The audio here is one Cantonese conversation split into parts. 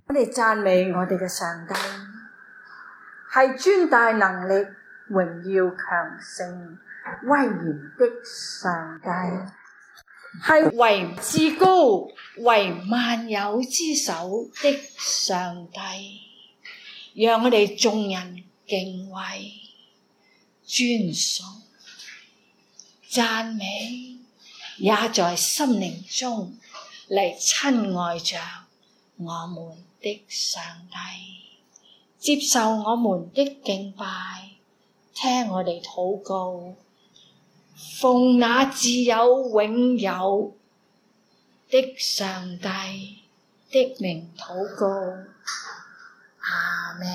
我哋讚美我哋嘅上帝，係尊大能力、榮耀強盛、威嚴的上帝，係為至高、為萬有之首的上帝。讓我哋眾人敬畏、尊崇、讚美，也在心靈中嚟親愛着我們的上帝，接受我們的敬拜，聽我哋禱告，奉那自有永有的上帝的名禱告，阿們。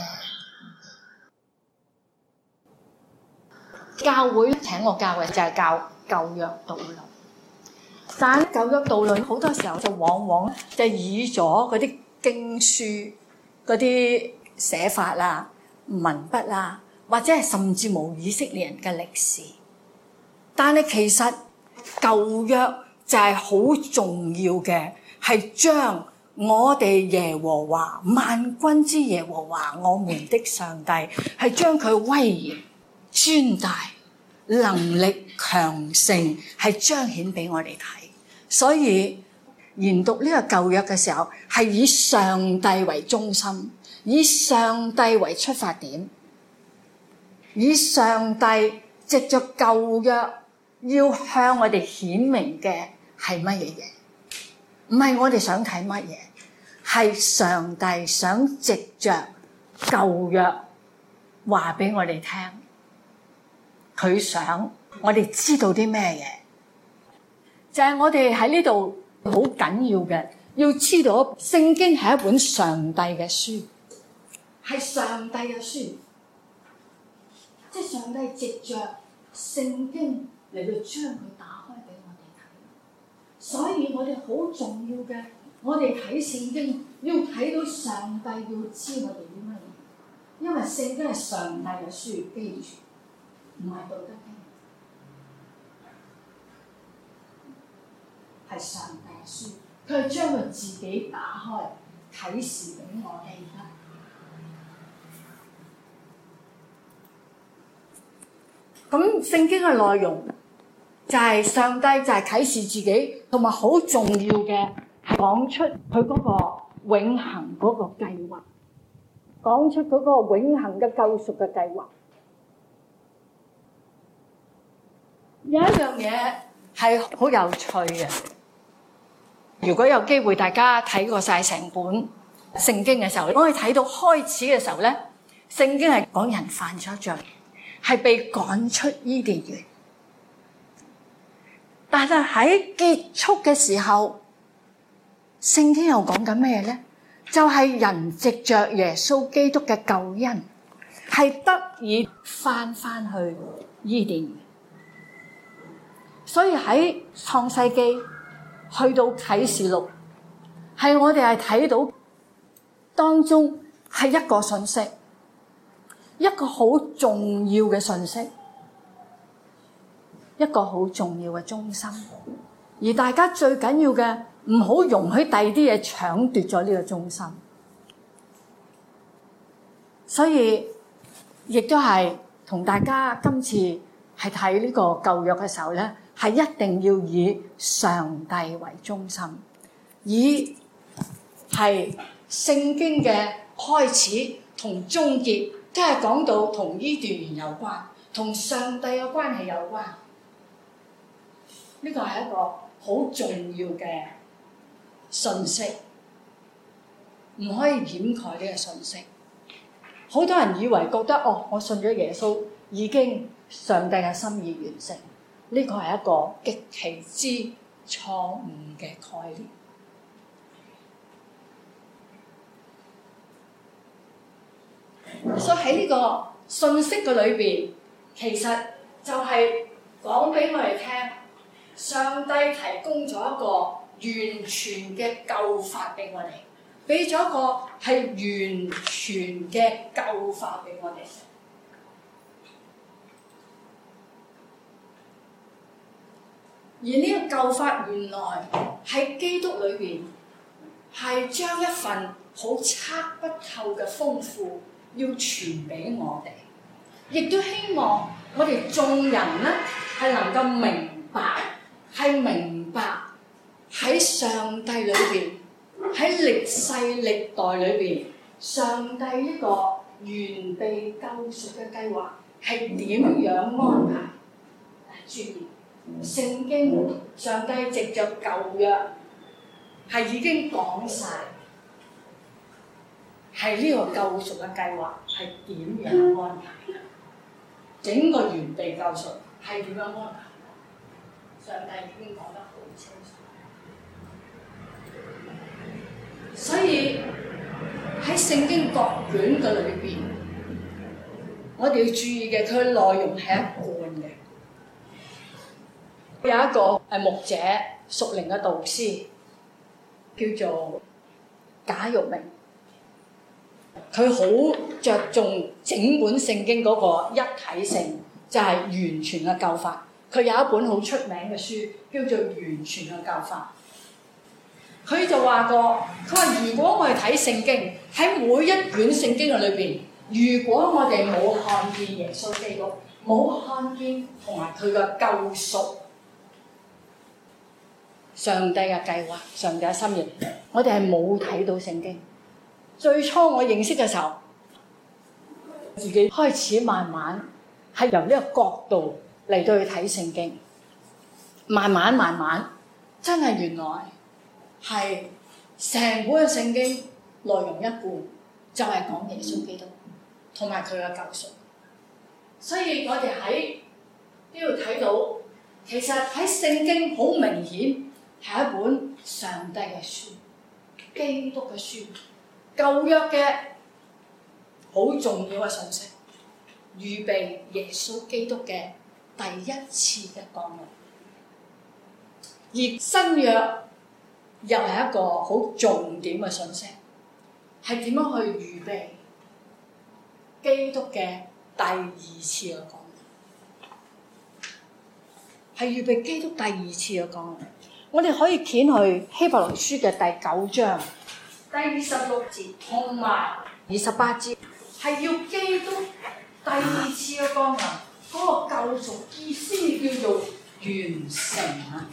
教會請我教嘅就係教舊約道論，但係舊約道論好多時候就往往就以咗嗰啲經書嗰啲寫法啦、文筆啦，或者係甚至冇以色列人嘅歷史。但係其實舊約就係好重要嘅，係將我哋耶和華萬軍之耶和華我們的上帝，係將佢威嚴、尊大、能力、強盛係彰顯俾我哋睇。所以研讀呢個舊約嘅時候，係以上帝為中心，以上帝為出發點，以上帝藉着舊約要向我哋顯明嘅係乜嘢嘢？唔係我哋想睇乜嘢，係上帝想藉着舊約話俾我哋聽，佢想我哋知道啲咩嘢？就係我哋喺呢度好緊要嘅，要知道聖經係一本上帝嘅書，係上帝嘅書，即係上帝藉着聖經嚟到將佢打開俾我哋睇。所以我哋好重要嘅，我哋睇聖經要睇到上帝，要知我哋啲乜嘢，因為聖經係上帝嘅書，記住，唔係道德經。係上帝嘅書，佢係將佢自己打開啟示俾我哋㗎。咁聖經嘅內容就係上帝就係啟示自己，同埋好重要嘅係講出佢嗰個永恆嗰個計劃，講出嗰個永恆嘅救贖嘅計劃。有一樣嘢係好有趣嘅。如果有機會大家睇過晒成本聖經嘅時候，我哋睇到開始嘅時候咧，聖經係講人犯咗罪，係被趕出伊甸園。但係喺結束嘅時候，聖經又講緊咩咧？就係人藉着耶穌基督嘅救恩，係得以翻去伊甸園。所以喺創世記去到啟示錄，係我哋係睇到當中係一個信息，一個好重要嘅信息，一個好重要嘅中心。而大家最緊要嘅，唔好容許第二啲嘢搶奪咗呢個中心。所以亦都係同大家今次係睇呢個舊約嘅時候咧，係一定要以上帝為中心，以係聖經嘅開始同終結，即係講到同伊甸園有關，同上帝嘅關係有關。呢個係一個好重要嘅信息，唔可以掩蓋呢個信息。好多人以為覺得我信咗耶穌已經上帝嘅心意完成。呢個係一個極其之錯誤嘅概念。所以喺呢個信息嘅裏邊，其實就係講俾我哋聽，上帝提供咗一個完全嘅救法俾我哋，俾咗一個係完全嘅救法俾我哋。而呢個救法原來喺基督裏邊係將一份好測不透嘅豐富要傳俾我哋，亦都希望我哋眾人咧係能夠明白喺上帝裏邊，喺歷世歷代裏邊，上帝呢個完備救贖嘅計劃係點樣安排？注意，聖經上帝藉着舊約係已經講晒，係呢個救贖嘅計劃係點樣安排？整個完備救贖係點樣安排？上帝已經講得好清楚。所以喺聖經各卷嘅裏邊，我哋要注意嘅，佢嘅內容係一貫嘅。有一個牧者屬靈嘅導師叫做賈玉明，佢好着重整本聖經嗰個一體性，就係完全嘅救法。佢有一本好出名嘅書叫做《完全嘅救法》。佢就話過，佢話如果我哋睇聖經，喺每一卷聖經嘅裏邊，如果我哋冇看見耶穌基督，冇看見同埋佢嘅救贖，上帝嘅計劃，上帝嘅心意，我哋係冇睇到聖經。最初我認識嘅時候，自己開始慢慢係由呢個角度嚟到去睇聖經，慢慢，真係原來係成本嘅聖經內容一貫，就係講耶穌基督同埋佢嘅救贖。所以我哋喺呢度睇到，其實喺聖經好明顯係一本上帝嘅書，基督嘅書，舊約嘅好重要嘅信息，預備耶穌基督嘅第一次嘅降臨。而新約又係一個好重點嘅信息，係點樣去預備基督嘅第二次嘅降臨？係預備基督第二次嘅降臨。我哋可以掀去希伯來書嘅第9章第26節同埋28節，係要基督第二次嘅降臨嗰個救贖意思叫做完成啊！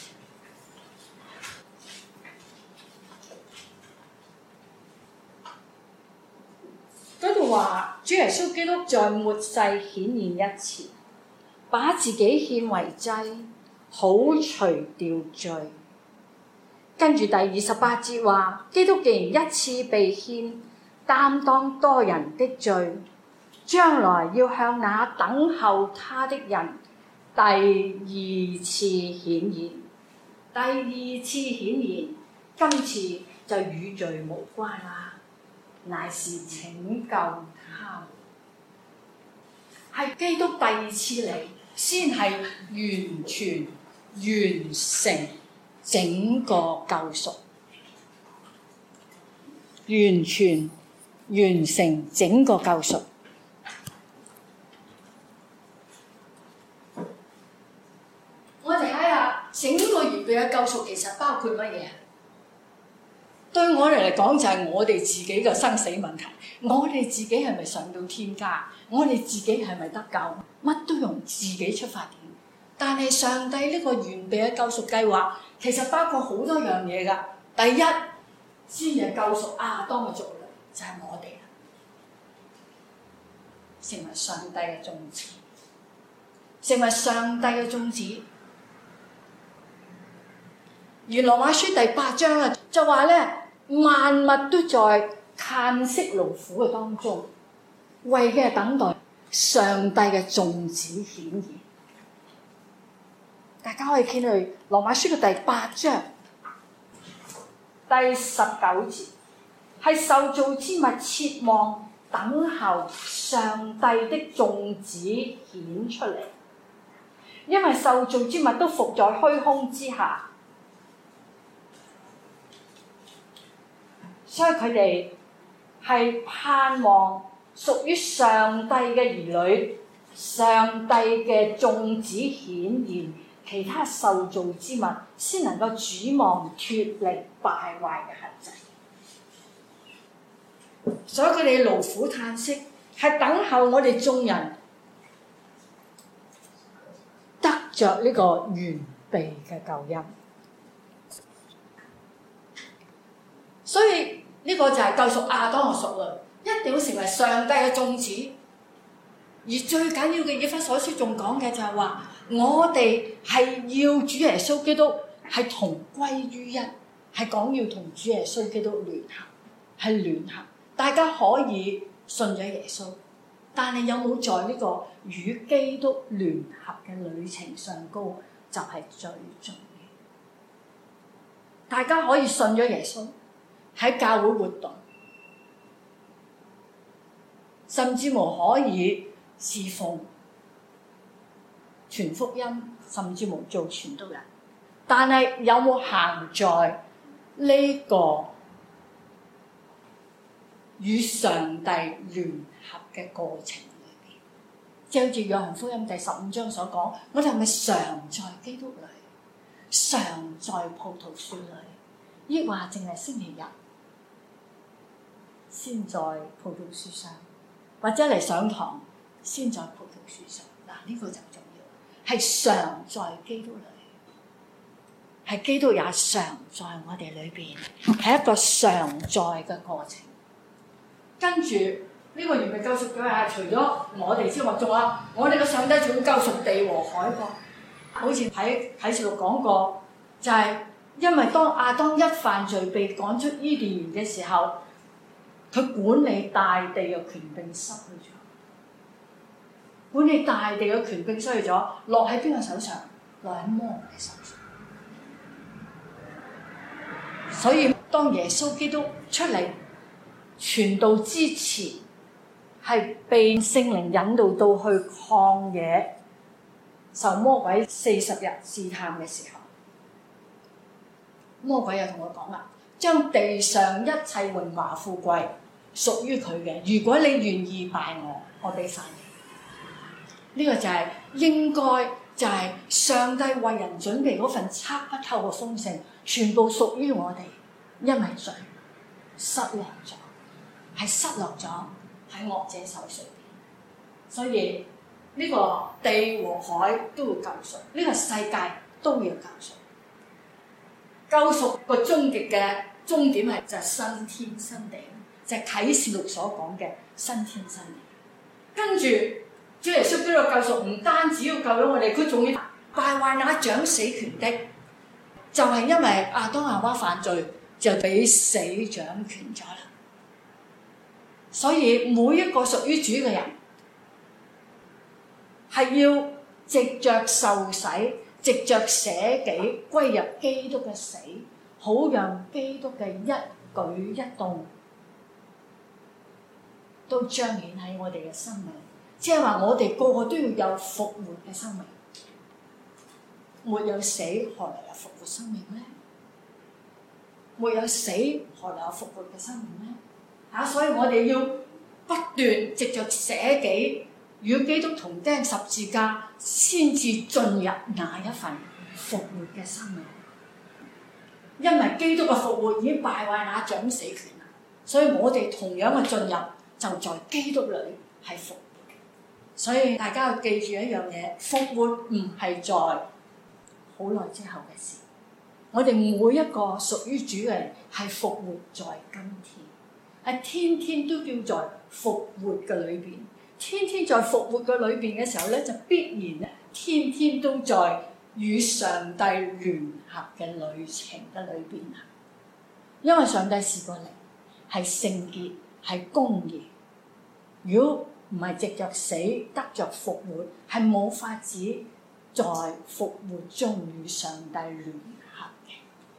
嗰度話，主耶穌基督在末世顯現一次，把自己獻為祭，好除掉罪。跟住第28節話，基督既然一次被獻，擔當多人的罪，將來要向那等候他的人第二次顯現。第二次顯現，今次就與罪無關啦，乃是拯救他們。係基督第二次嚟，先係完全完成整個救贖，完全完成整個救贖。我哋睇下整個完備嘅救贖，其實包括乜嘢？對我哋嚟講，就係我哋自己嘅生死問題。我哋自己係咪上到天家？我哋自己係咪得救？乜都用自己出發點。但係上帝呢個完備嘅救贖計劃，其實包括好多樣嘢㗎。第一，先係救贖亞當嘅族類，就係我哋啦，成為上帝嘅種子，成為上帝嘅種子。而羅馬書第8章啊，就話咧，萬物都在嘆息勞苦嘅當中，為嘅係等待上帝嘅種子顯現。大家可以見去羅馬書嘅第8章第19節，係受造之物切望等候上帝的種子顯出嚟，因為受造之物都伏在虛空之下，所以佢哋係盼望屬於上帝嘅兒女，上帝嘅種子顯現， 其他受造之物，先能夠指望脫離敗壞嘅限制。所以佢哋勞苦嘆息，係等候我哋眾人得着呢個完備嘅救恩。所以呢個就係救贖亞當嘅屬類，一定要成為上帝嘅眾子。而最緊要嘅以弗所書仲講嘅就係話，我哋係要主耶穌基督係同歸於一，係講要同主耶穌基督聯合，係聯合。大家可以信咗耶穌，但係有冇在呢個與基督聯合嘅旅程上高，就係最重要。大家可以信咗耶穌，喺教會活動，甚至乎可以侍奉、傳福音，甚至乎做傳道人。但係有冇行在呢個與上帝聯合嘅過程裏邊？即係好似約翰福音第15章所講，我哋係咪常在基督裏，常在葡萄樹裏，抑或淨係星期日先在葡萄樹上，或者嚟上堂先在葡萄樹上？嗱，呢個就重要，係常在基督裏，係基督也常在我哋裏邊，係一個常在嘅過程。跟住呢個完備救贖嘅係除咗我哋之外，仲有我哋嘅上帝仲要救贖地和海噃。好似喺啟示錄講過，就係因為當亞當一犯罪被趕出伊甸園嘅時候，佢管理大地嘅權柄失去咗，管理大地嘅權柄失去咗，落喺邊個手上？落喺魔王嘅手上。所以當耶穌基督出嚟傳道之前，係被聖靈引導到去曠野受魔鬼40日試探嘅時候，魔鬼又同我講啦，將地上一切榮華富貴屬於佢嘅，如果你願意拜我，我俾晒你。呢個就係應該就係上帝為人準備嗰份測不透嘅豐盛，全部屬於我哋，因為罪失落咗，係失落咗喺惡者手上邊。所以呢個地和海都要救贖，呢個世界都要救贖。救贖個終極嘅終點係就係新天新地，就係啟示錄所講嘅新天新地。跟住主耶穌基督嘅救贖唔單止要救咗我哋，佢仲要敗壞那掌死權的，就係因為亞當夏娃犯罪就俾死掌權咗啦。所以每一個屬於主嘅人係要藉着受洗，藉着捨己歸入基督嘅死，好讓基督嘅一舉一動都彰顯喺我哋嘅生命。即係話我哋個個都要有復活嘅生命，沒有死何來有復活生命呢？沒有死何來有復活嘅生命呢？所以我哋要不斷藉着捨己與基督同釘十字架，先至進入那一份復活嘅生命。因為基督嘅復活已經敗壞那掌死權啦，所以我哋同樣嘅進入就在基督裏係復活。所以大家要記住一樣嘢，復活唔係在好耐之後嘅事。我哋每一個屬於主嘅人係復活在今天，係天天都叫在復活嘅裏邊。天天在復活嘅裏邊嘅時候咧，就必然咧天天都在與上帝聯合嘅旅程嘅裏邊啊！因為上帝是個靈，係聖潔，係公義。如果唔係藉着死得着復活，係冇法子在復活中與上帝聯合嘅。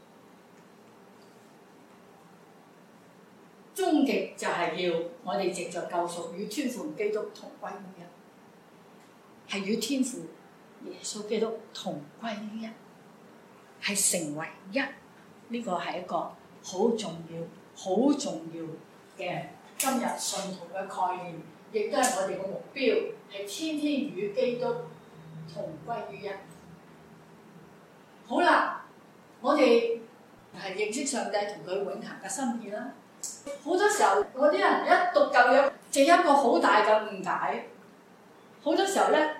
終極就係要我哋藉着救贖與天父基督同歸於一，係與天父耶穌基督同歸於一，係成為一。呢個係一個好重要、好重要嘅今日信徒嘅概念。亦都係我哋嘅目標，係天天與基督同歸於一。 好啦，我哋係認識上帝同佢永恆嘅心意啦。好多時候，嗰啲人一讀舊約，就一個好大嘅誤解。好多時候咧，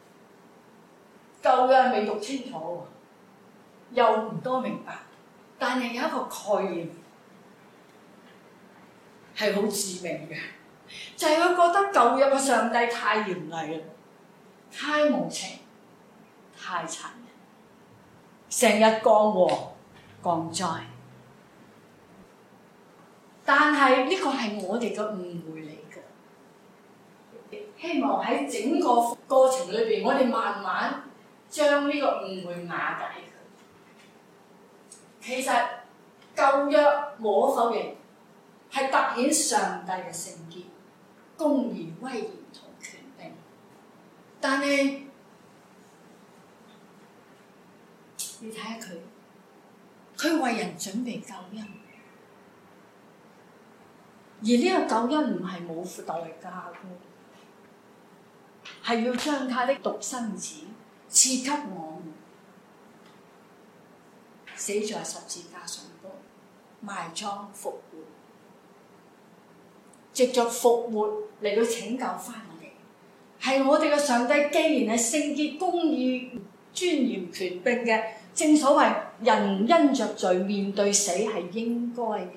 舊約未讀清楚，又唔多明白，但係有一個概念係好致命嘅，就係佢覺得舊約嘅上帝太嚴厲啦，太無情，太殘忍，成日降禍降災。但係呢個係我哋嘅誤會嚟嘅，希望喺整個過程裏邊，我哋慢慢將呢個誤會瓦解佢。其實舊約無可否認係凸顯上帝嘅聖潔、公義、威嚴同權柄，但係你睇下佢為人準備救恩。而呢個救恩唔係冇代價嘅，係要將他的獨生子賜給我們，死在十字架上高，埋葬復活，藉着復活嚟到拯救翻我哋。係我哋嘅上帝，既然係聖潔、公義、尊嚴、權柄嘅，正所謂人因着罪面對死係應該嘅。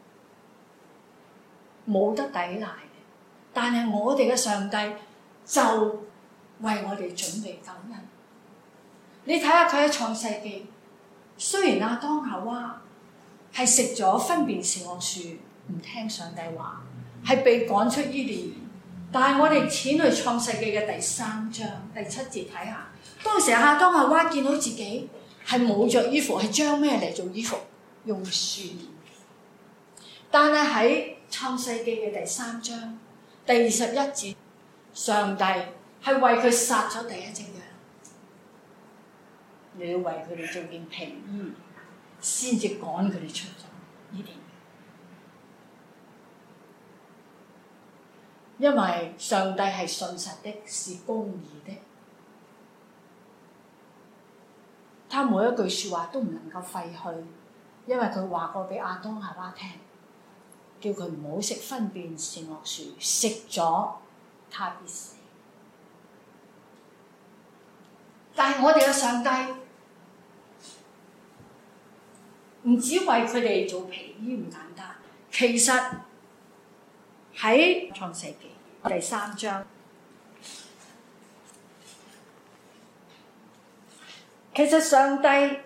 冇得抵賴嘅，但係我哋嘅上帝就為我哋準備救恩。你睇下佢喺創世記，雖然亞當夏娃係食咗分辨善惡樹，唔聽上帝話，係被趕出伊甸園，但係我哋淺去創世記嘅第3章第7節睇下，當時亞當夏娃見到自己係冇着衣服，係將咩嚟做衣服？用樹。但係喺創世記嘅第3章第21節，上帝係為佢殺咗第一隻羊，你要為佢哋做件皮衣，先至趕佢哋出咗伊甸園。因為上帝係信實的，是公義的，他每一句説話都唔能夠廢去，因為佢話過俾亞當夏娃聽。叫佢唔好食分辨善惡樹，食咗他必死。但係我哋嘅上帝唔止為佢哋做皮衣咁簡單，其實喺創世記第3章，其實上帝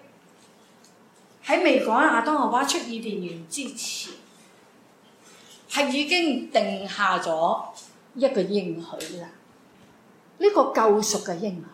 喺未趕亞當夏娃出伊甸園之前，係已經定下咗一個應許啦，呢個救贖嘅應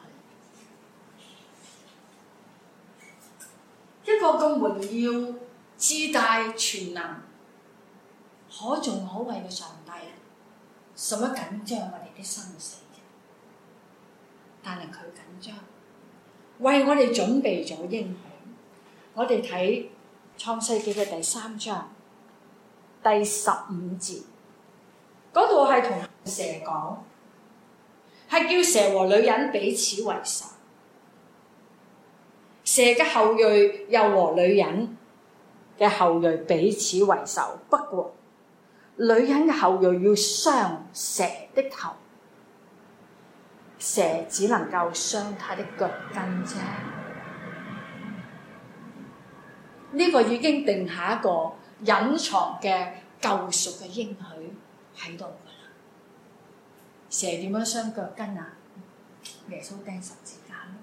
許，一個咁榮耀、至大、全能、可頌可畏嘅上帝，使乜緊張我哋啲生死嘅？但係佢緊張，為我哋準備咗應許。我哋睇創世記嘅第3章。第15節嗰度係同蛇講，係叫蛇和女人彼此為仇，蛇嘅後裔又和女人嘅後裔彼此為仇。不過女人嘅後裔要傷蛇的頭，蛇只能夠傷她的腳跟啫。呢個已經定下一個隱藏嘅救贖嘅應許喺度㗎啦。蛇點樣傷腳跟啊？耶穌釘十字架咯。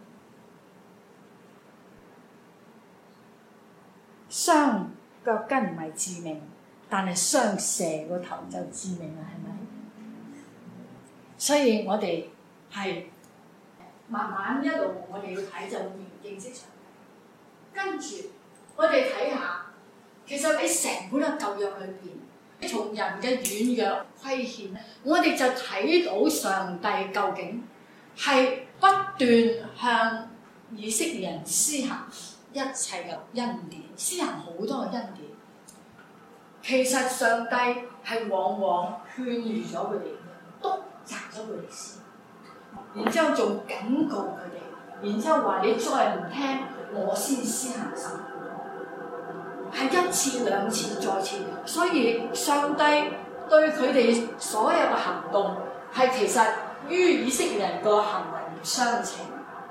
傷腳跟唔係致命，但係傷蛇個頭就致命啦，係咪？所以我哋係慢慢一路我哋要睇就認識上帝，跟住我哋睇下。其實喺成本嘅舊約裏邊，從人嘅軟弱虧欠，我哋就睇到上帝究竟係不斷向以色列人施行一切嘅恩典，施行好多嘅恩典。其實上帝係往往勸喻咗佢哋，督責咗佢哋先，然之後仲警告佢哋，然之後話你再唔聽， 我先施行審判，係一次兩次再次。所以上帝對佢哋所有嘅行動係其實於以色列人個行為唔相稱，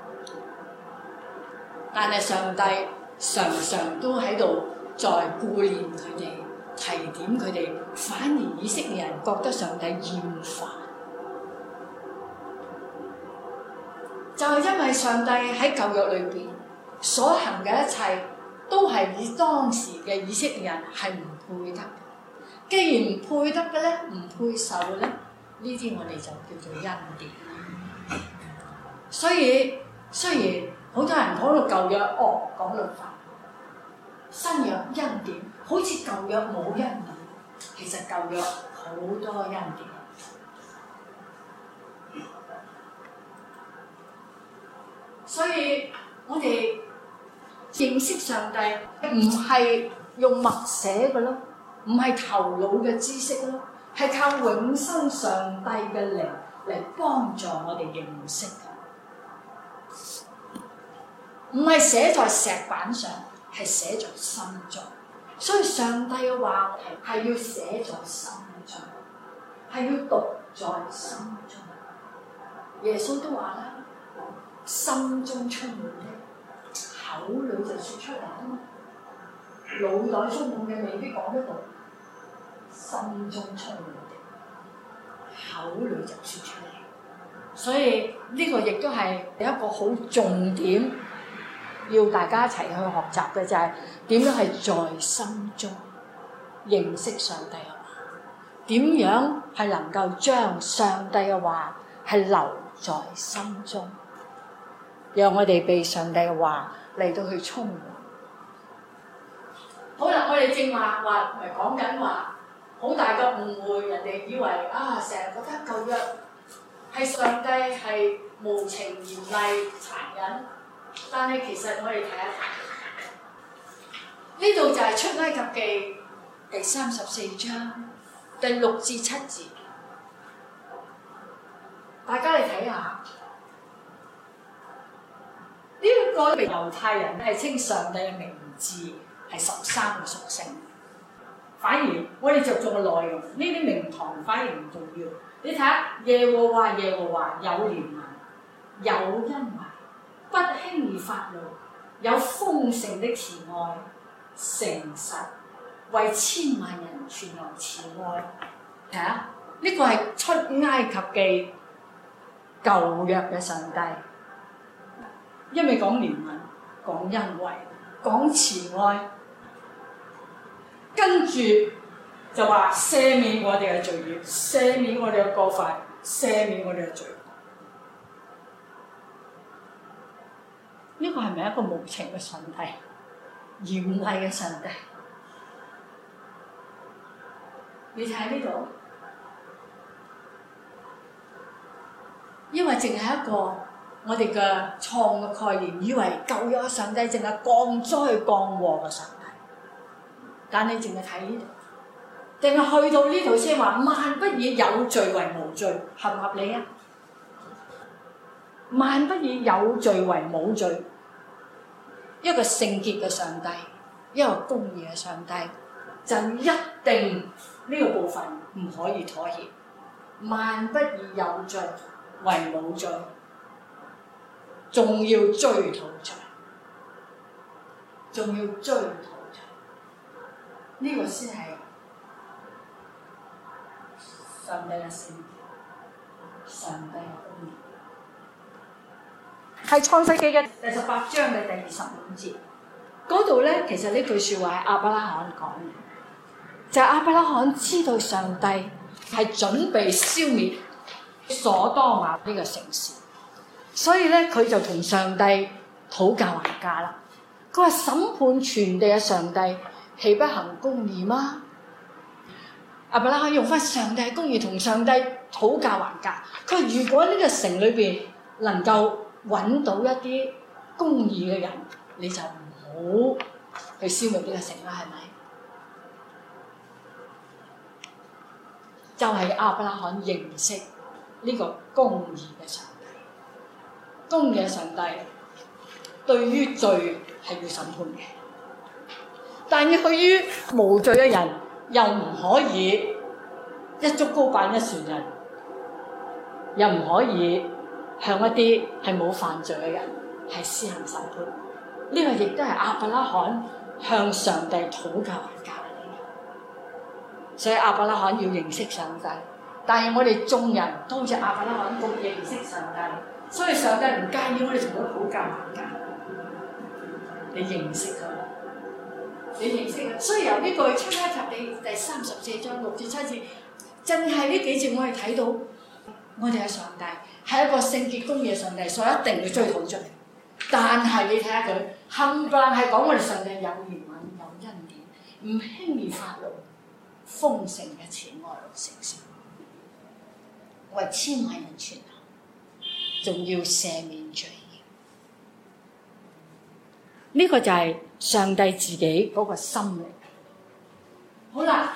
但係上帝常常都喺度在顧念佢哋，提點佢哋，反而以色列人覺得上帝厭煩，就係因為上帝喺舊約裏邊所行嘅一切都係以當時嘅以色列人係唔配得。既然唔配得嘅咧，唔配受嘅咧，呢啲我哋就叫做恩典。所以雖然好多人講到舊約，講律法，新約恩典，好似舊約冇恩典，其實舊約好多恩典。所以我哋認識上帝唔係用默寫嘅咯，唔係頭腦嘅知識咯，係靠永生上帝嘅靈嚟幫助我哋認識嘅，唔係寫在石板上，係寫在心中。所以上帝嘅話係要寫在心中，係要讀在心中。耶穌都話啦，心中充滿的，口裏就說出嚟啊嘛。腦袋充滿嘅未必講得到，心中充滿的，口裏就說出嚟。所以呢個亦都係一個好重點，要大家一齊去學習嘅，就係點樣係在心中認識上帝嘅話，點樣係能夠將上帝嘅話係留在心中，讓我哋被上帝嘅話嚟到去充滿。好啦，我哋正話咪講緊話，好大嘅誤會，人哋以為成日覺得舊約係上帝係無情嚴厲殘忍，但係其實我哋睇一睇，呢度就係出埃及記第34章第6至7節，大家嚟睇下。呢個猶太人係稱上帝嘅名字係13個屬性，反而我哋着重嘅內容，呢啲名堂反而唔重要。你睇下耶和華有憐憫，有恩惠，不輕易發怒，有豐盛的慈愛，誠實，為千萬人傳來慈愛。睇下呢個係出埃及記舊約嘅上帝。因為講憐憫，講恩惠，講慈愛，跟住就話赦免我哋嘅罪孽，赦免我哋嘅過犯，赦免我哋嘅罪。呢個係咪一個無情嘅上帝，嚴厲嘅上帝？你睇喺呢度，因為淨係一個我哋嘅錯嘅概念，以為舊約嘅上帝淨係降災降禍嘅上帝，但你淨係睇呢度，定係去到呢度先話萬不以有罪為無罪，合唔合理啊？萬不以有罪為冇罪，一個聖潔嘅上帝，一個公義嘅上帝，就一定呢個部分唔可以妥協。萬不以有罪為冇罪，仲要追討罪，仲要追討罪，呢個先係上帝嘅聖潔，上帝嘅公義。係創世記嘅第18章嘅第25節，嗰度咧，其實呢句説話係亞伯拉罕講嘅，就係亞伯拉罕知道上帝係準備消滅所多瑪呢個城市，所以咧佢就同上帝討價還價啦。佢話審判全地嘅上帝豈不行公義嗎？亞伯拉罕用翻上帝嘅公義同上帝討價還價。佢話如果呢個城裏邊能夠揾到一啲公義嘅人，你就唔好去消滅呢個城啦，係咪？就係亞伯拉罕認識呢個公義嘅上帝。公義嘅上帝對於罪係要審判嘅。但係對於無罪嘅人，又唔可以一竹篙打一船人，又唔可以向一啲係冇犯罪嘅人係施行審判。呢個亦都係亞伯拉罕向上帝討教嘅教理。所以亞伯拉罕要認識上帝，但係我哋眾人都好似亞伯拉罕咁認識上帝，所以上帝唔介意我哋同佢討教嘅。你認識佢，你認識佢。所以由呢句出埃及記第34章6至7節，正係呢幾節我哋睇到，我哋嘅上帝係一個聖潔公義嘅上帝，所以一定要追討出嚟。但係你睇下佢冚唪唥係講我哋上帝有憐憫、有恩典，唔輕易發怒，豐盛嘅慈愛和誠實，為千萬人傳道，仲要赦免罪孽。呢個就係上帝自己嗰個心嚟。好啦，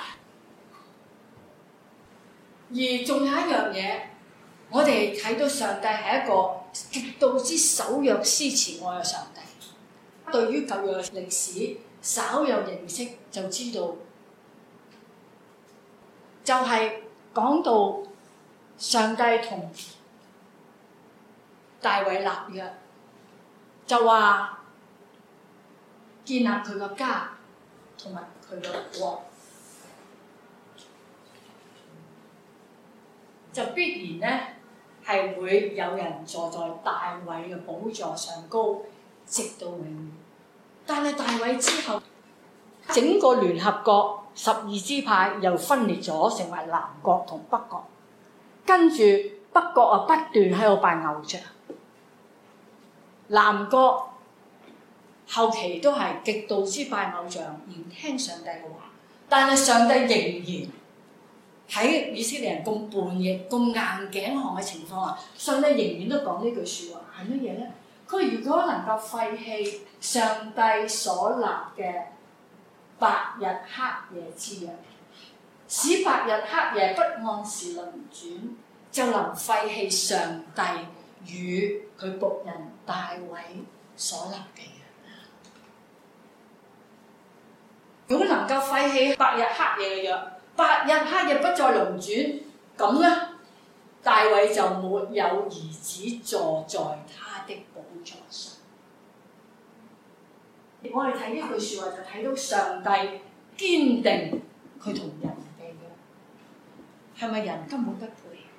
而仲有一樣嘢，我哋睇到上帝係一個極度之守約施慈愛嘅上帝。對於舊約歷史稍有認識就知道，就係講到上帝同大衛立約，就話建立佢個家同埋佢個國，就必然咧係會有人坐在大衛嘅寶座上高，直到永遠。但係大衛之後，整個聯合國12支派又分裂咗，成為南國同北國。跟住北國啊不斷喺度拜偶像，南國後期都係極度之拜偶像，唔聽上帝嘅話。但係上帝仍然喺以色列人咁叛逆、咁硬頸項嘅情況下，上帝仍然都講呢句説話，係乜嘢咧？佢如果能夠廢棄上帝所立嘅白日黑夜之約，使白日黑夜不按時輪轉，就能廢棄上帝與佢僕人大衛所立嘅約。如果能夠廢棄白日黑夜嘅約，白日黑夜不再輪轉，咁咧大衛就沒有兒子坐在他的寶座上。我哋睇呢句説話就睇到上帝堅定佢同人嘅約，係咪人根本不配？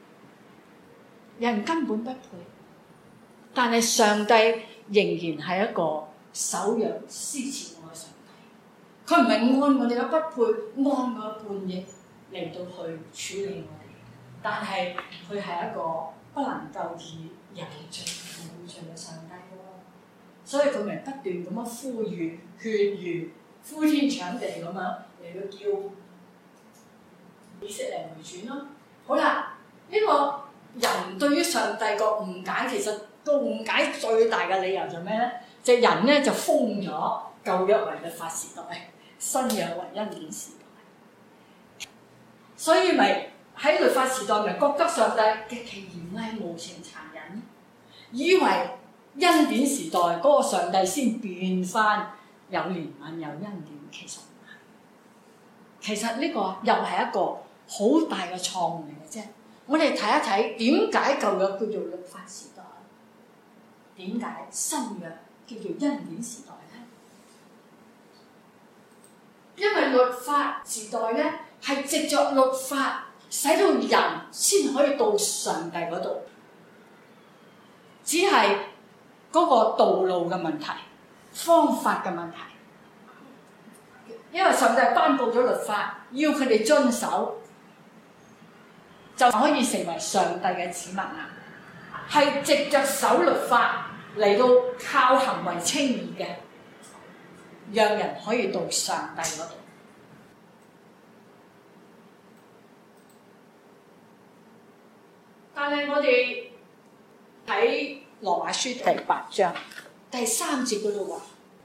人根本不配，但係上帝仍然係一個守約施慈愛嘅上帝。佢唔係按我哋嘅不配，按我嘅叛逆嚟到去處理我哋，但係佢係一個不能夠以有罪冇罪嘅上帝咯。所以佢咪不斷咁樣呼籲、勸喻、呼天搶地咁樣嚟到叫以色列回轉咯。好啦，呢個人對於上帝個誤解，其實個誤解最大嘅理由就咩咧？就人咧就封咗舊約為律法時代，新約為恩典時代，所以咪喺律法時代咪覺得上帝極其嚴厲、無情、殘忍，以為恩典時代嗰個上帝先變翻有憐憫、有恩典，其實唔係。其實呢個又係一個好大嘅錯誤嚟嘅啫。我哋睇一睇點解舊約叫做律法時代，點解新約叫做恩典時代咧？因為律法時代咧係藉著律法使到人先可以到上帝嗰度，只係嗰個道路嘅問題、方法嘅問題。因為上帝頒布咗律法，要佢哋遵守，就可以成為上帝嘅子民啦。係藉著守律法嚟到靠行為稱義嘅，讓人可以到上帝嗰度。但係我哋喺羅馬書第8章第3節嗰度話，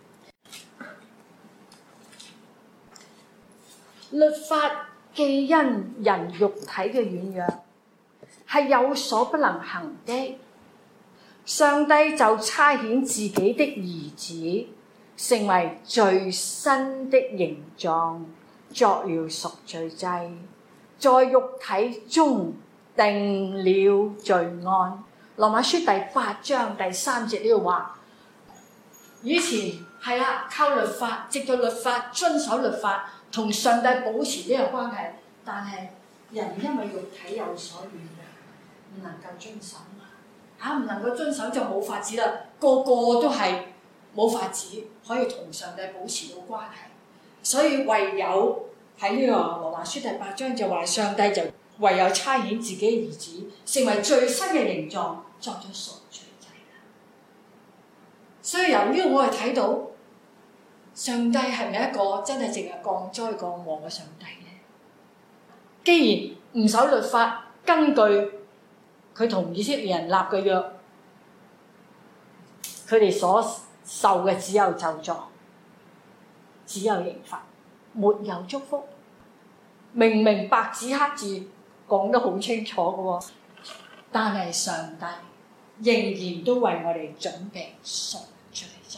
律法既因人肉體嘅軟弱係有所不能行的，上帝就差遣自己的兒子成為最新的形狀，作了贖罪祭，在肉體中定了罪案。羅馬書第8章第3節呢度話，以前係啦，靠律法，藉著律法遵守律法，同上帝保持呢個關係，但係人因為肉體有所軟弱，唔能夠遵守嘛，唔能夠遵守就冇法子啦，個個都係冇法子可以同上帝保持到關係，所以唯有喺呢個羅馬書第8章就話，上帝就唯有差遣自己嘅兒子，成為最新嘅形狀，作咗贖罪祭。所以由於我哋睇到上帝係咪一個真係淨係降災降禍嘅上帝呢？既然唔守律法，根據佢同以色列人立嘅約，佢哋所受嘅只有咒詛，只有刑罰，沒有祝福。明明白紙黑字講得好清楚嘅喎，但係上帝仍然都為我哋準備贖罪祭。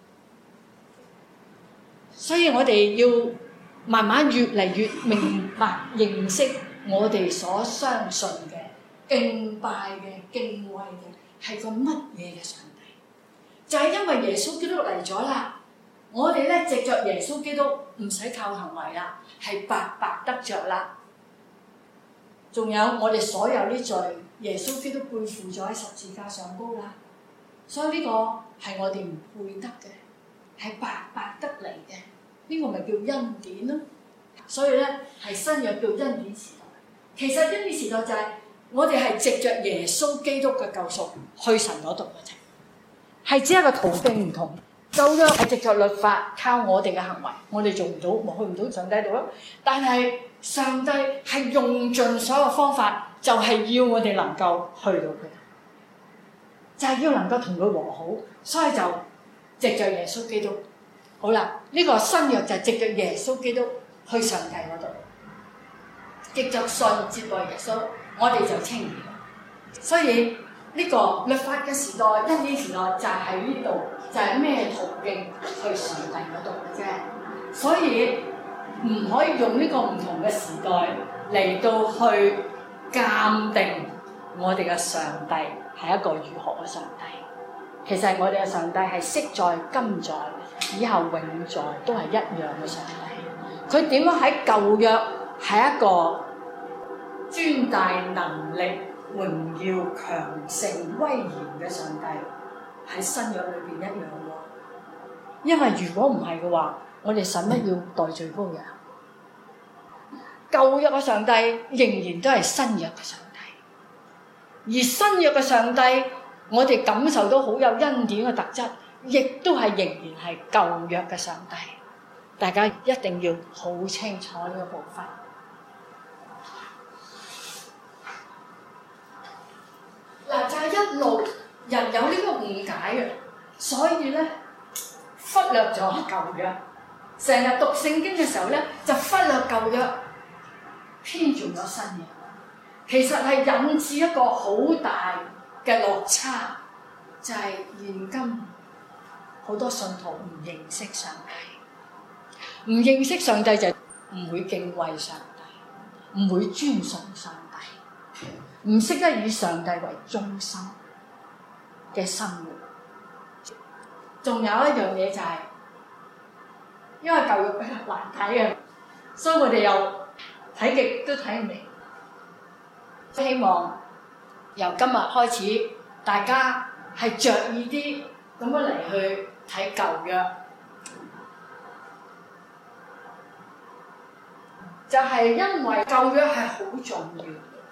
所以我哋要慢慢越嚟越明白認識我哋所相信嘅敬拜嘅敬畏嘅係個乜嘢嘅上帝，就係因為耶穌基督嚟咗啦，我哋咧藉着耶穌基督唔使靠行為啦，係白白得着啦。仲有我哋所有啲罪，耶穌基督背負咗喺十字架上高啦，所以呢個係我哋唔配得嘅，係白白得嚟嘅，呢個咪叫恩典咯。所以咧係新約叫恩典時代。其實恩典時代就係我哋係藉着耶穌基督嘅救贖去神嗰度嘅啫，係只係個途徑唔同。舊約係藉着律法，靠我哋嘅行為，我哋做唔到，咪去唔到上帝度咯。但係上帝係用盡所有方法，就係要我哋能夠去到佢，就係要能夠同佢和好，所以就藉着耶穌基督。好啦，呢個新約就係藉着耶穌基督去上帝嗰度，藉着信接待耶穌，我哋就稱義。所以呢個律法嘅時代、恩典時代就係喺呢度，就係咩途徑去上帝嗰度嘅啫。所以唔可以用呢個唔同嘅時代嚟到去鑑定我哋嘅上帝係一個如何嘅上帝。其實我哋嘅上帝係昔在、今在、以後永在都係一樣嘅上帝。佢點樣喺舊約係一個尊大能力、榮耀、強盛、威嚴嘅上帝，喺新約裏邊一樣喎。因為如果唔係嘅話，我哋使乜要代罪羔羊？舊約嘅上帝仍然都係新約嘅上帝，而新約嘅上帝，我哋感受到好有恩典嘅特質，亦都係仍然係舊約嘅上帝。大家一定要好清楚呢個部分。嗱，就係一路人有呢個誤解嘅，所以咧忽略咗舊約，成日讀聖經嘅時候咧就忽略舊約，偏重咗新約。其實係引致一個好大嘅落差，就係現今好多信徒唔認識上帝，唔認識上帝就唔會敬畏上帝，唔會尊崇上帝，唔識得以上帝為中心嘅生活。仲有一樣嘢就係，因為舊約比較難睇嘅，所以我哋又睇極都睇唔明。希望由今日開始，大家係着意啲咁樣嚟去睇舊約，就係因為舊約係好重要，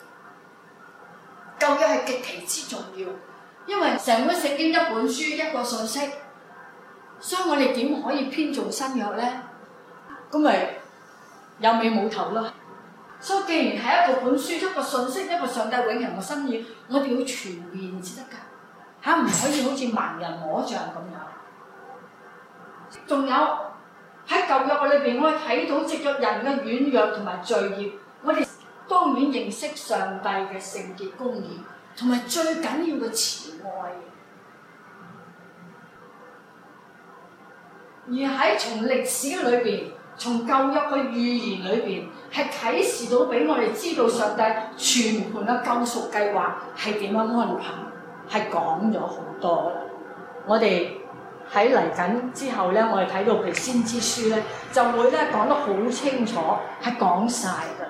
舊約係極其之重要，因為成本聖經一本書一個信息，所以我哋點可以偏重新約咧？咁咪有尾冇頭咯。所以既然係一個本書、一個信息、一個上帝永恆嘅心意，我哋要全面先得㗎，唔可以好似盲人摸象咁樣。仲有喺舊約裏邊，我哋睇到藉著人嘅軟弱同埋罪孽，我哋當然認識上帝嘅聖潔公義，同埋最緊要嘅慈愛。 而喺從歷史裏邊，從舊約嘅預言裏邊，係啟示到俾我哋知道上帝全盤嘅救贖計劃係點樣安排，係講咗好多啦。我哋喺嚟緊之後咧，我哋睇到譬如先知書咧，就會咧講得好清楚，係講晒㗎。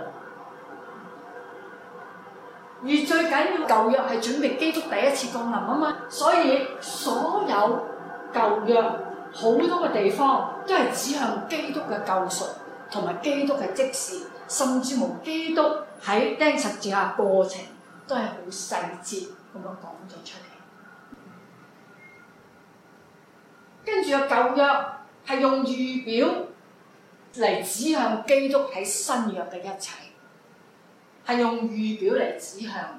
而最緊要舊約係準備基督第一次降臨啊嘛，所以所有舊約好多嘅地方都係指向基督嘅救贖同埋基督嘅職事，甚至乎基督喺釘十字架過程都係好細節咁樣講咗出嚟。跟住個舊約係用預表嚟指向基督喺新約嘅一切，係用預表嚟指向。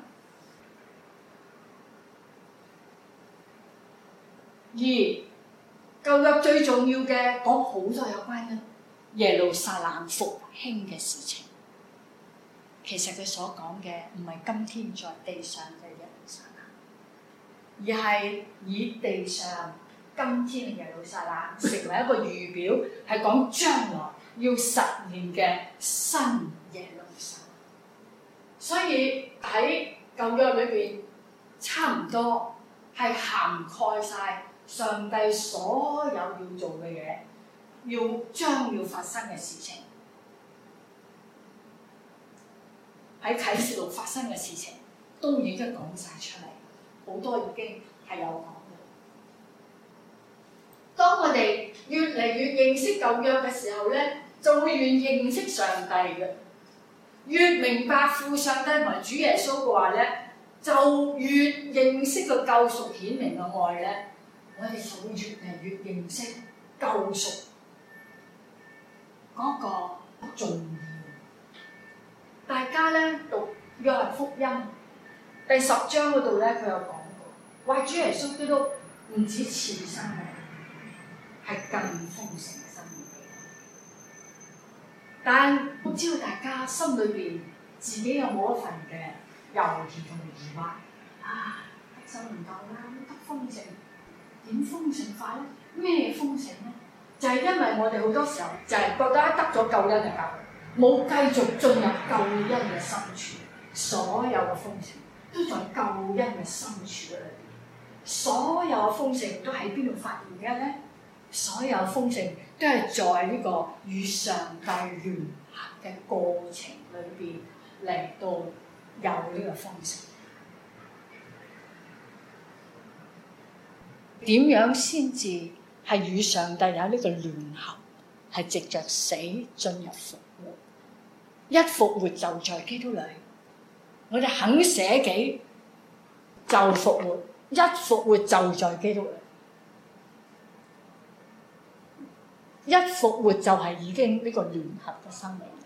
而舊約最重要嘅講好多有關嘅耶路撒冷復興嘅事情，其實佢所講嘅唔係今天在地上嘅耶路撒冷，而係以地上今天嘅耶路撒冷成為一個預表，係講將來要實現嘅新耶路撒冷。所以喺舊約裏邊，差唔多係涵蓋晒上帝所有要做嘅嘢，將要發生嘅事情。喺啟示錄發生嘅事情都已經講晒出嚟，好多已經係有講嘅。當我哋越嚟越認識舊約嘅時候咧，就會越認識上帝嘅，越明白父上帝同埋主耶穌嘅話咧，就越認識個救贖顯明嘅愛咧，我哋就會越嚟越認識救贖嗰個重要。大家咧讀約翰福音第10章嗰度咧，佢有講過，話主耶穌基督唔止賜生命，係更豐盛嘅生命。但我知道大家心裏邊自己有冇一份嘅猶豫同疑惑啊？得生唔夠啦，得豐盛點豐盛法咧？咩豐盛咧？就係因為我哋好多時候就係覺得得咗救恩就夠，冇繼續進入救恩嘅深處，所有嘅豐盛都在救恩嘅深處裏邊。所有嘅豐盛都喺邊度發現嘅咧？所有豐盛都係在呢個與上帝聯合嘅過程裏邊嚟到有呢個豐盛。點樣先至係與上帝有呢個聯合？係藉着死進入復活，一復活就在基督裏。我哋肯捨己就復活，一復活就在基督裏。一復活就係已經呢個聯合嘅生命嚟。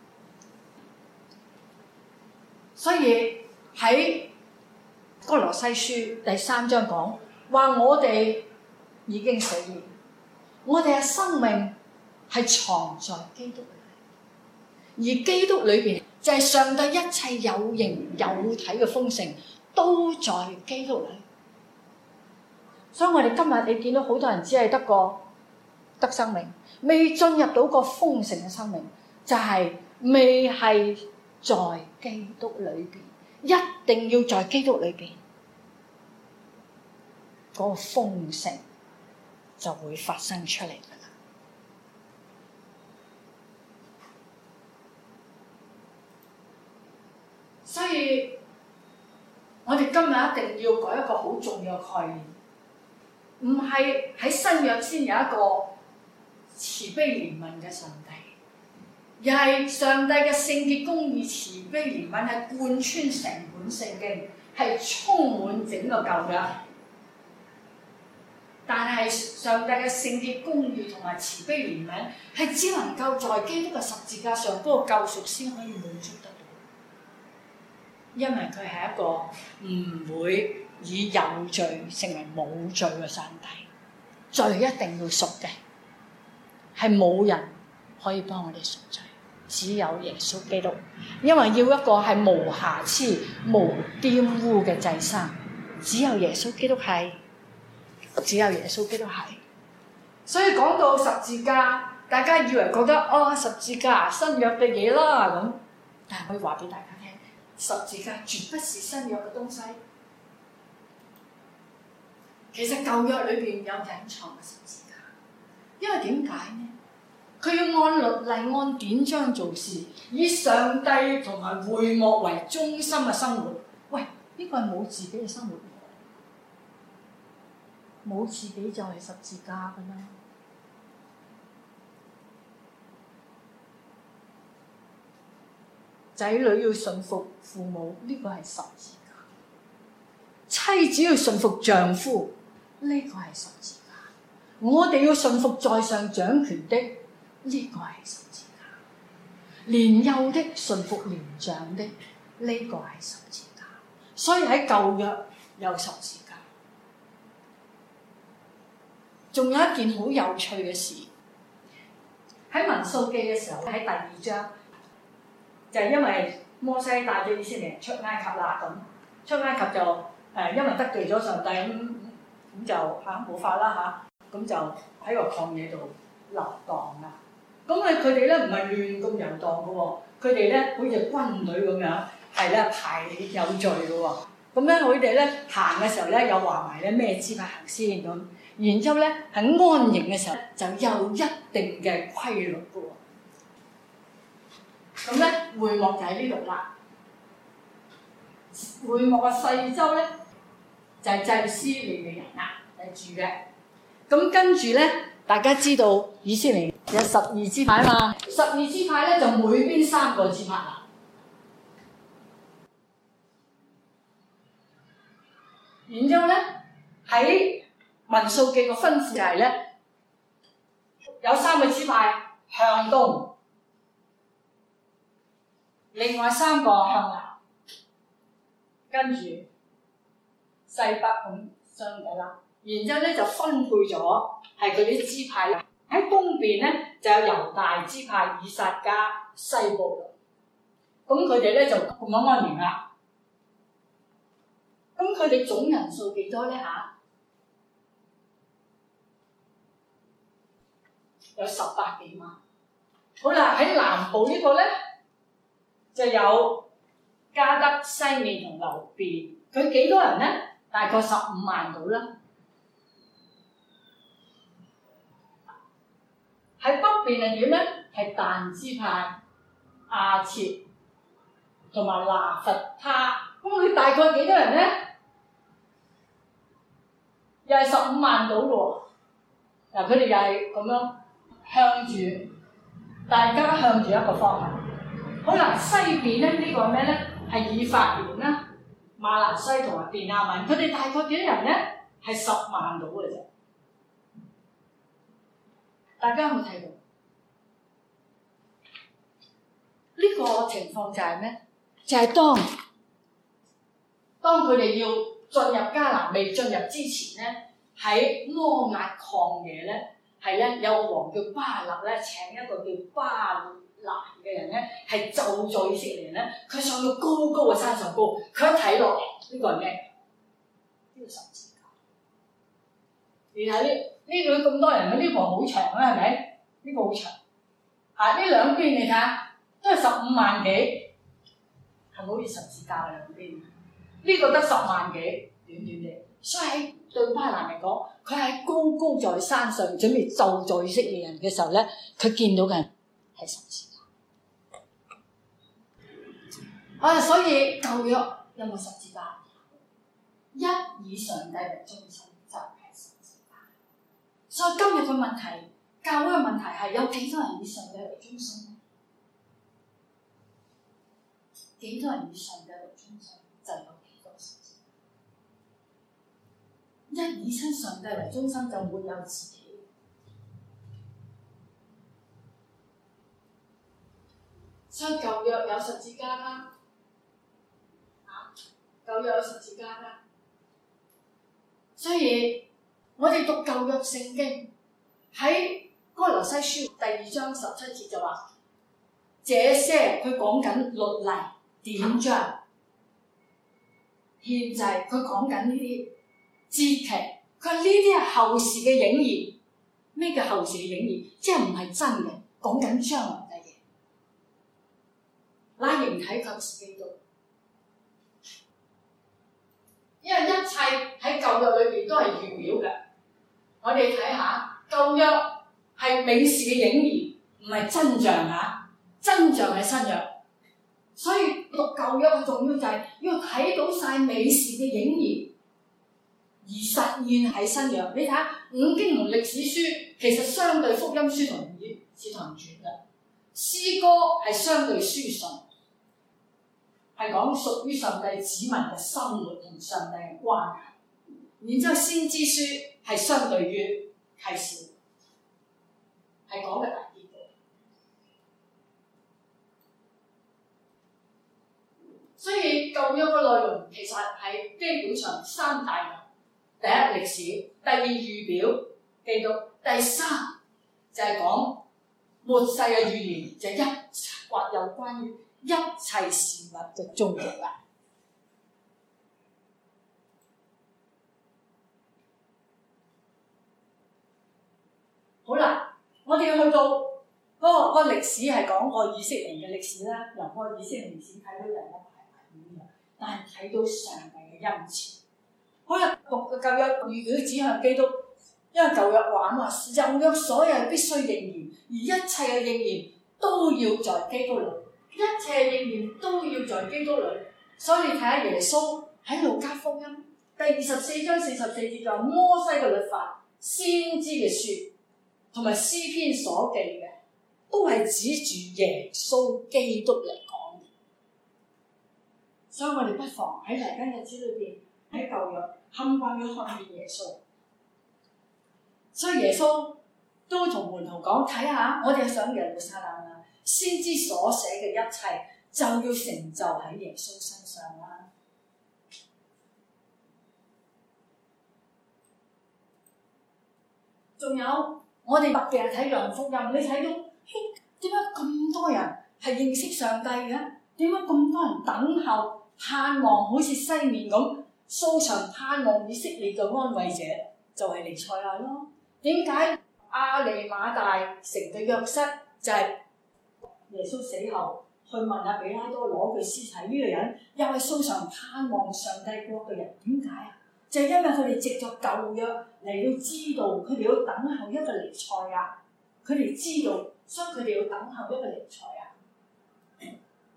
所以喺哥羅西書第3章講話，我哋已經死了，我哋嘅生命係藏在基督裏，而基督裏邊就係上帝一切有形有體嘅豐盛都在基督裏。所以我哋今日你見到好多人只係得生命，未進入到個豐盛嘅生命，就係未係在基督裏邊。一定要在基督裏邊，嗰個豐盛就會發生出嚟㗎啦。所以我哋今日一定要講一個好重要嘅概念，唔係喺新約先有一個慈悲憐憫嘅上帝，而係上帝嘅聖潔公義慈悲憐憫係貫穿成本聖經，係充滿整個舊約。但係上帝嘅聖潔公義同埋慈悲憐憫係只能夠在基督嘅十字架上嗰個救贖先可以滿足得到，因為佢係一個唔會以有罪成為冇罪嘅上帝，罪一定要贖嘅，係冇人可以幫我哋贖罪，只有耶穌基督，因為要一個係無瑕疵、無玷污嘅祭牲，只有耶穌基督係。 所以講到十字架，大家以為覺得十字架新約嘅嘢啦咁，但係我可以話俾大家聽，十字架絕不是新約嘅東西。其實舊約裏邊有隱藏嘅十字架，因為點解呢？佢要按律例、按典章做事，以上帝同埋會幕為中心嘅生活。喂，呢個係冇自己嘅生活，冇自己就係十字架㗎啦。仔女要順服父母，呢個係十字架；妻子要順服丈夫，呢個係十字架；我哋要順服在上掌權的，呢個係十字架；年幼的順服年長的，呢個係十字架。所以喺舊約有十字架。仲有一件好有趣嘅事，喺民數記嘅時候，喺第2章。就係因為摩西帶咗以色列人出埃及啦，咁出埃及就因為得罪咗上帝，咁就冇法啦嚇，咁就喺個曠野度流蕩啦。咁佢哋咧唔係亂咁遊蕩嘅喎，佢哋咧好似軍隊咁樣，係咧排列有序嘅喎。咁咧佢哋咧行嘅時候咧，有話埋咧咩支派行先咁，然之後咧喺安營嘅時候就有一定嘅規律嘅喎。咁咧，會幕就喺呢度啦。會幕嘅四周咧，就係祭司利未人啦，嚟住嘅。咁跟住咧，大家知道以色列有12支派嘛，12支派咧就每邊3個支派啦。然之後咧，喺民數記個吩咐就係咧，有3個支派向東。另外3個向南，跟住西北咁相對啦。然之後咧就分配咗係佢啲支派啦。喺東邊咧就有猶大支派、以撒加、西布倫。咁佢哋咧就咁樣安營啦。咁佢哋總人數幾多咧嚇？有18幾萬。好啦，喺南部呢個咧，就有加德、西面同流便，佢幾多人咧？大概15萬到啦。喺北邊係點咧？係但支派、亞設同埋拿弗他，咁佢大概幾多人咧？又係15萬到喎。嗱，佢哋又係咁樣向住，大家向住一個方向。好啦，西邊咧呢個係咩咧？係以法蓮啦、馬拿西同埋便雅憫，佢哋大概幾多人咧？係10萬到嘅啫。大家有冇睇到？呢個情況就係咩？就係當佢哋要進入迦南未進入之前咧，喺摩押曠野咧，係咧有個王叫巴勒咧，請一個叫巴蘭嘅人咧，係咒詛以色列人咧，佢上到高高嘅山上高，佢一睇落嚟，呢個係咩？呢個十字架。然後呢度咁多人，呢個好長啦，係咪？呢個好長。呢兩邊你睇下，都係15萬幾，係咪好似十字架嘅兩邊？呢個得10萬幾，短短地。所以對巴蘭嚟講，佢喺高高在山上準備咒詛以色列人嘅時候咧，佢見到嘅係十字架。所以舊約有冇十字架？一以上帝為中心就係十字架。所以今日嘅問題，教會嘅問題係有幾多人以上帝為中心咧？幾多人以上帝為中心，就有幾多十字架。一以親上帝為中心，就沒有自己。所以舊約有十字架啦。舊約有十字架啦，所以我哋讀舊約聖經喺哥羅西書第2章17節就話，這些佢講緊律例、典章、獻祭，佢講緊呢啲節期，佢話呢啲係後時嘅影兒， 咩叫後時嘅影兒？即係唔係真嘅，講緊將來嘅嘢。那形體就是基督，因為一切喺舊約裏邊都係預表嘅。我哋睇下舊約係美事嘅影兒，唔係真像嚇，真像係新約。所以讀舊約嘅重要就係要睇到晒美事嘅影兒，而實現喺新約。你睇下五經同歷史書其實相對福音書同使徒行傳嘅，詩歌係相對書信，係講屬於上帝子民嘅生活同上帝嘅關係。然之後先知書係相對於啟示，係講嘅大結局。所以舊約嘅內容其實係基本上三大類：第一歷史，第二預表基督，第三就係講末世嘅預言，就或有關於一切事物嘅終結啦。好啦，我哋去到嗰個歷史係講個以色列嘅歷史啦，由個以色列歷史睇到人一排排咁樣，但係睇到上帝嘅恩賜。好啦，舊約預表指向基督，因為舊約話舊約所有必須應驗，而一切嘅應驗都要在基督裏，一切嘅應驗都要在基督裏。所以你睇下耶穌喺路加福音第24章44節就摩西嘅律法、先知嘅書同埋詩篇所記嘅，都係指住耶穌基督嚟講嘅。所以我哋不妨喺嚟緊日子裏邊喺舊約冚唪唥要看見耶穌。所以耶穌都同門徒講：睇下，我哋上耶路撒冷啊，先知所寫嘅一切就要成就喺耶穌身上啦。仲有我哋特別係睇約翰福音，你睇到點解咁多人係認識上帝嘅？點解咁多人等候盼望，好似西面咁素常盼望以色列嘅安慰者，就係彌賽亞咯。點解亞利馬大城嘅約瑟就係耶穌死後去問阿比拉多攞佢屍體呢個人，又係素常盼望上帝國嘅人？點解啊？就係因為佢哋藉著舊約嚟到知道，佢哋要等候一個彌賽亞，佢哋知道，所以佢哋要等候一個彌賽亞。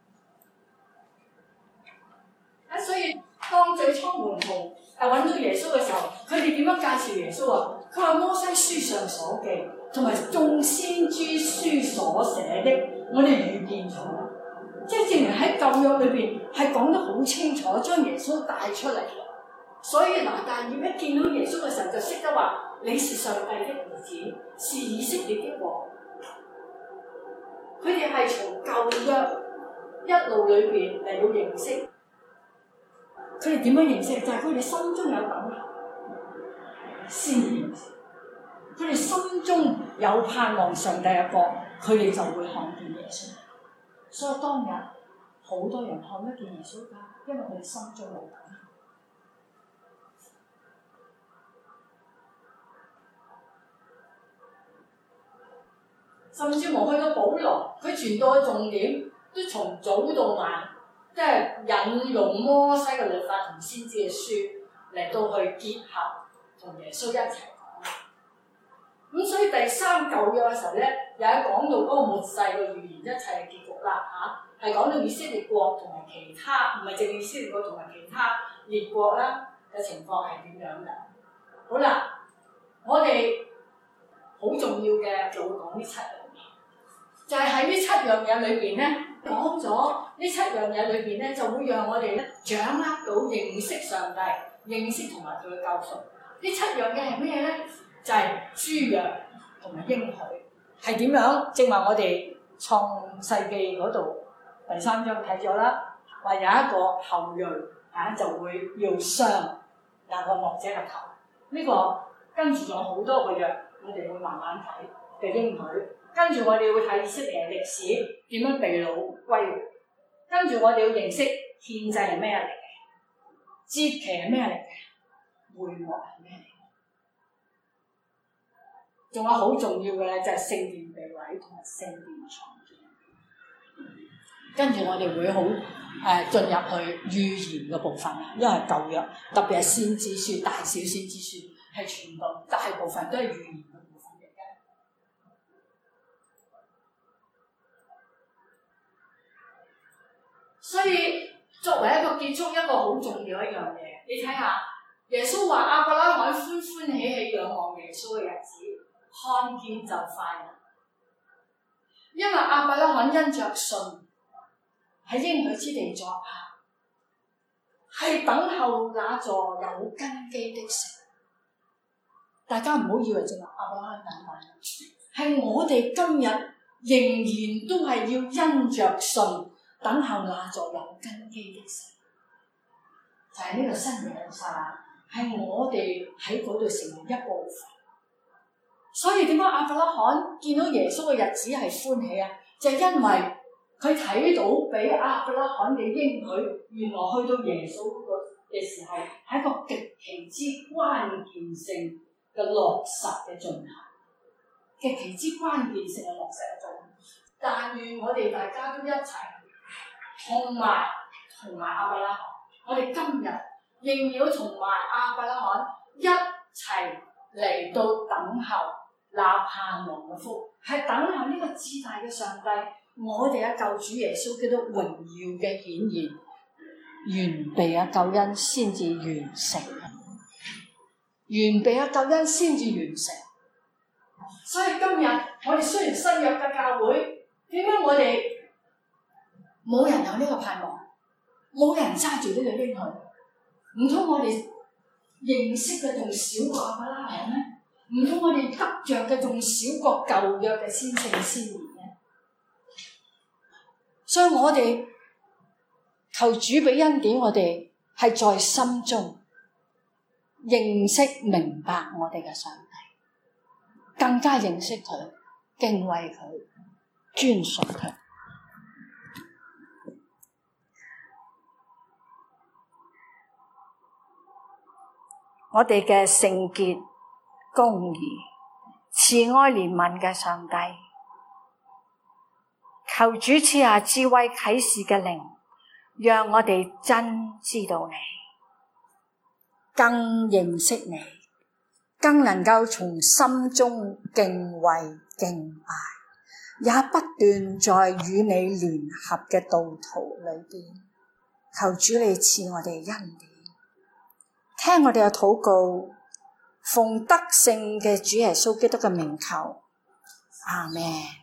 所以當最初門徒揾到耶穌嘅時候，佢哋點樣介紹耶穌啊？佢話摩西書上所記，同埋眾先知書所寫的，我哋預見咗，即係證明喺舊約裏邊係講得好清楚，將耶穌帶出嚟。所以嗱，但係一見到耶穌嘅時候，就識得話你是上帝的兒子，是以色列的王。佢哋係從舊約一路裏邊嚟到認識。佢哋點樣認識？就係佢哋心中有等候，先認識。佢哋心中有盼望上帝嘅國，佢哋就會看見耶穌。所以當日好多人看得見耶穌㗎，因為佢哋心中有等候。甚至乎去到保羅，佢傳道嘅重點都從早到晚，即係引用摩西嘅律法同先知嘅書嚟到去結合同耶穌一齊講。咁所以第三舊約嘅時候咧，又係講到嗰個末世嘅預言一切嘅結局啦嚇，係講到以色列國同埋其他，唔係淨係以色列國同埋其他列國啦嘅情況係點樣嘅。好啦，我哋好重要嘅就會講呢七樣嘢，就係喺呢七樣嘢裏邊咧，講咗呢七樣嘢裏邊咧，就會讓我哋咧掌握到認識上帝、認識同埋佢嘅救贖。呢七樣嘢係咩咧？就係諸約同埋應許係點樣？正話我哋創世記嗰度第3章睇咗啦，話有一個後裔就會要傷那個惡者嘅頭。呢個跟住仲有好多個約，我哋會慢慢睇嘅應許。跟住我哋會睇以色列歷史點樣被擄歸回。跟住我哋要認識獻祭係咩嚟嘅，節期係咩嚟嘅，會幕係咩嚟嘅。 仲有好重要嘅咧，就係聖殿被毀同埋聖殿重建。跟住我哋會好進入去預言嘅部分啦，因為舊約特別係先知書、大小先知書係全部大部分都係預言嘅部分嚟嘅。所以作為一個結束，一個好重要一樣嘢，你睇下耶穌話亞伯拉罕歡歡喜喜仰望耶穌嘅日子，看見就快樂，因為亞伯拉罕因着信喺應許之地作客，係等候那座有根基的城。大家唔好以為淨係亞伯拉罕等待，係我哋今日仍然都係要因着信等候那座有根基的城，就係呢個新耶路撒冷，係我哋喺嗰度成為一部分。所以點解亞伯拉罕見到耶穌嘅日子係歡喜啊？就係因為佢睇到俾亞伯拉罕嘅應許，原來去到耶穌嘅時候係一個極其之關鍵性嘅落實嘅進行，極其之關鍵性嘅落實嘅進行。但願我哋大家都一齊同埋亞伯拉罕，我哋今日仍要同埋亞伯拉罕一齊嚟到等候那盼望嘅福，係等候呢個至大嘅上帝，我哋嘅救主耶穌基督榮耀嘅顯現，完備嘅救恩先至完成，完備嘅救恩先至完成。所以今日我哋雖然新約嘅教會，點解我哋冇人有呢個盼望，冇人揸住呢個應許？唔通我哋認識嘅仲少過亞伯拉罕咩？唔通我哋得着嘅仲少過舊約嘅先聖先賢咩？所以我哋求主俾恩典，我哋係在心中認識明白我哋嘅上帝，更加認識佢，敬畏佢，尊崇佢。我哋嘅聖潔、公義、慈愛、憐憫嘅上帝，求主賜下智慧啟示嘅靈，讓我哋真知道你，更認識你，更能夠從心中敬畏敬拜，也不斷在與你聯合嘅道途裏邊。求主你賜我哋恩典，聽我哋嘅禱告，奉得勝嘅主耶穌基督嘅名求，阿們。